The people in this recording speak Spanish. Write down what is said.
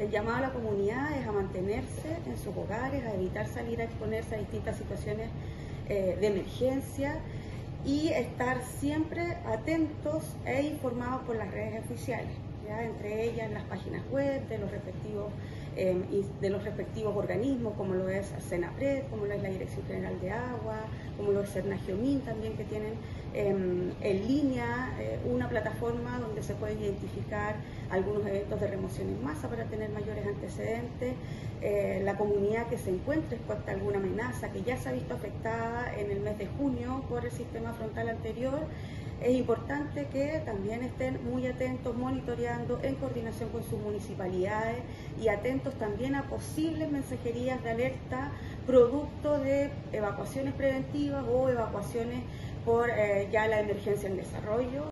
El llamado a la comunidad es a mantenerse en sus hogares, a evitar salir a exponerse a distintas situaciones de emergencia y estar siempre atentos e informados por las redes oficiales, ¿ya? Entre ellas las páginas web de los respectivos organismos, como lo es Senapred, como lo es la Dirección General de Agua, como lo es Sernagiomín también, que tienen en línea una plataforma donde se puede identificar algunos eventos de remoción en masa para tener mayores antecedentes. La comunidad que se encuentre expuesta a alguna amenaza que ya se ha visto afectada en el mes de junio por el sistema frontal anterior, es importante que también estén muy atentos, monitoreando en coordinación con sus municipalidades y atentos también a posibles mensajerías de alerta producto de evacuaciones preventivas o evacuaciones por ya la emergencia en desarrollo.